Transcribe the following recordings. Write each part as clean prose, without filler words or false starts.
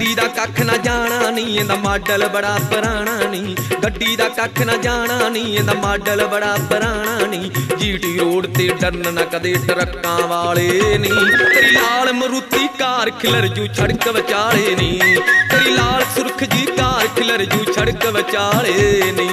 गड्डी दा कख ना जाना नी, इहदा मॉडल बड़ा पुराना नी। गड्डी दा कख ना जाना नी, इहदा मॉडल बड़ा पुराना नी। जीटी रोड ते डरन ना कदे ट्रक्कां वाले नी। तेरी लाल मरूती कार खिलर जू सड़क विचाले नी। तेरी लाल सुरख जी कार खिलर जू सड़क विचाले नी।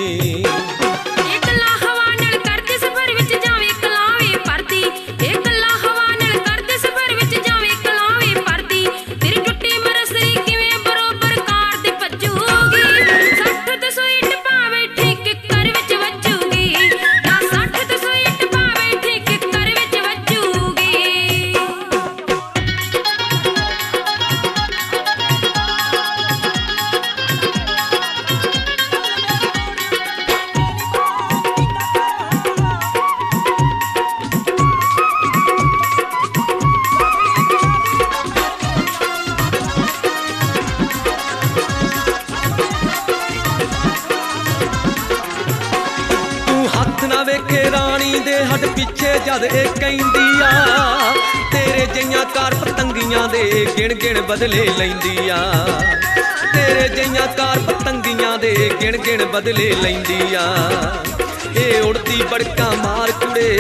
वेखे रानी दे हट पिछे जद ए कहंदी आ, तेरे जइयां कार पतंगियां दे गिण गिण बदले लैंदी आ। तेरे जइयां कार पतंगियां दे गिण गिण बदले लैंदी आ। ए उड़ती बड़का मार कुड़े,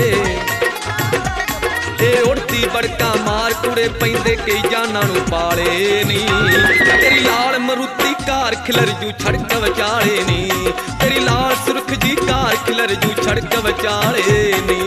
ए उड़ती बड़का मार कुड़े पैंदे कई जाना नू पाले नी। तेरी लाल मरूती कार खिलर जू सड़क विचाले नी। तेरी लाल सुरख जी कार खिलर जू सड़क विचाले नी।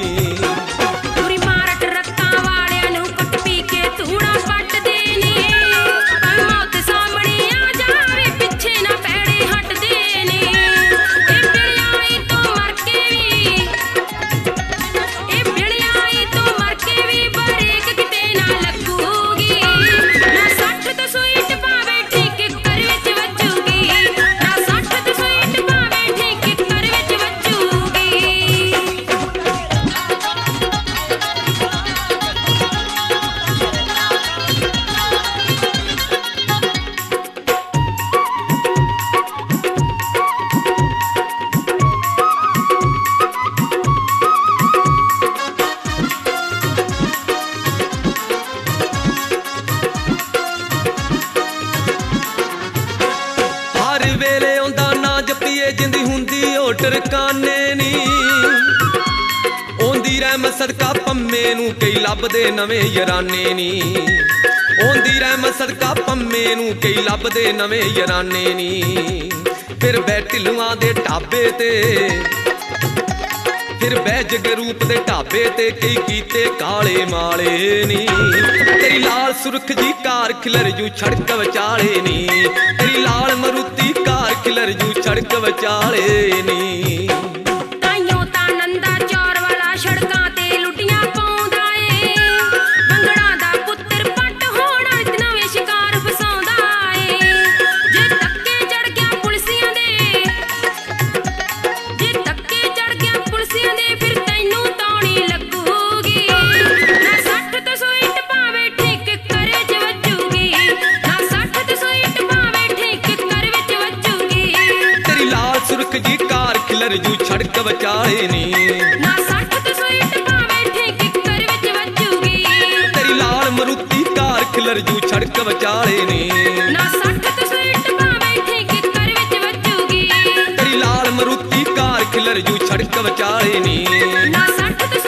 जिंदी हुंदी ओ टरकाने नी, ओंदी रहमत सदका पम्मे नू कई लभदे नवें यराने नी। ओंदी रहमत सदका पम्मे नू कई लभदे नवें यराने नी। फिर बै ढिलुआं दे ढाबे ते, फिर बै जगरूप दे ढाबे ते कई कीते काले माले नी। तेरी लाल सुरख जी कार खिलर जू सड़क विचाले नी। तेरी लाल मरूती कार खिलर जू सड़क विचाले नी। सुरख जी कार खिलर जू सड़क विचाले नी। ना 60 ते 100 पावे ठेके कर विच वजूगी। तेरी लाल मरूती कार खिलर जू सड़क विचाले नी। ना 60 ते 100 पावे ठेके कर विच वजूगी। तेरी लाल मरूती कार खिलर जू सड़क विचाले नी। ना 60